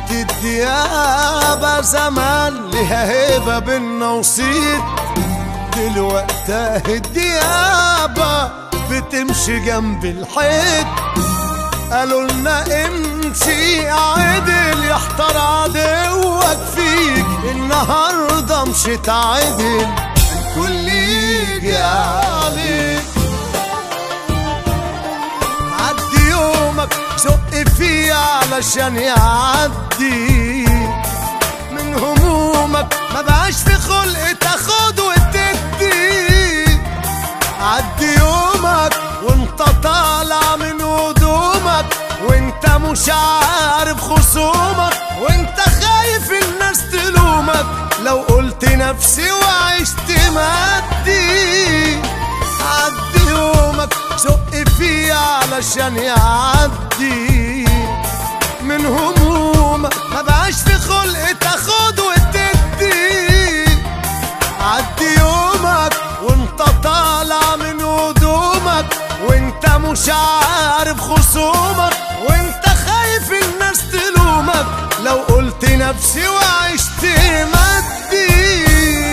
الديابة زمان لها هيبة بينا وصيت، دلوقتي الديابة بتمشي جنب الحيط. قالوا لنا امشي عدل يحتار عدوك فيك، النهارده مشيت عدل كل يجي عليك. عدي يومك زق فيه علشان يعدي من همومك، ما بقاش في خلق تاخد وتدي. عدي يومك وانت طالع من هدومك، وانت مش عارف خصومك، وانت خايف الناس تلومك لو قلت نفسي وعشت مادي. عدي يومك زق فيه علشان يعدي من همومك، ما بقاش في خلق تاخد وتدي. عدي يومك وانت طالع من هدومك، وانت مش عارف خصومك، وانت خايف الناس تلومك لو قلت نفسي وعشت مادي.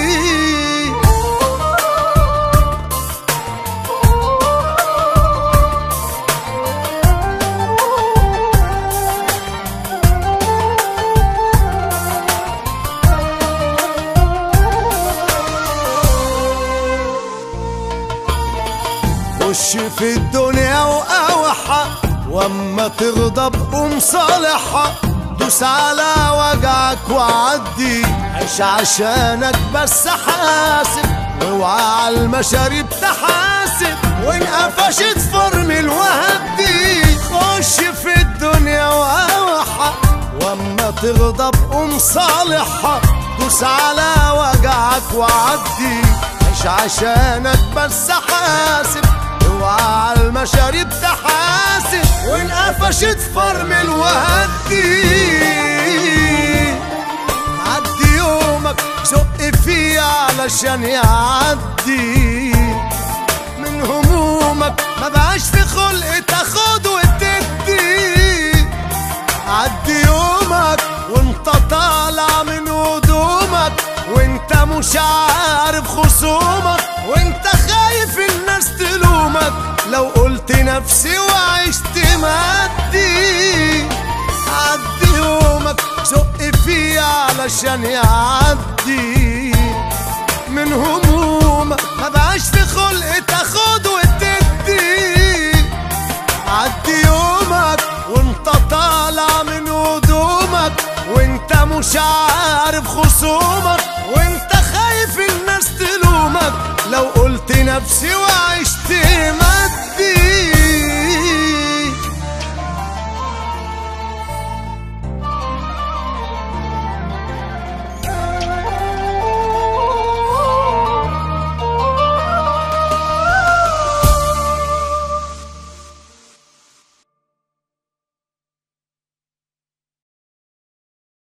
خش في الدنيا وأوحى، واما تغضب قوم صالحها. دوس على وجعك وعدي، عيش عشانك بس حاسب، واوعى على المشاريب تحاسب، وان قفشت فرمل وهدي. خش في الدنيا وأوحى، واما تغضب قوم صالحها. دوس على وجعك وعدي، عيش عشانك بس حاسب، اوعى على المشاريب تحاسب، وان قفشت فرمل وهدي. عدي يومك زق فيه علشان يعدي من همومك، ما بقاش في خلق تاخد وتدي. عدي يومك وانت طالع من هدومك، وانت مش عارف خصومك، وانت خايف الناس تلومك لو قلت نفسي وعشت مادي. عدي يومك زق فيه علشان يعدي من همومك، ما بقاش في خلق تاخد وتدي. عدي يومك وانت طالع من هدومك، وانت مش عارف خصومك،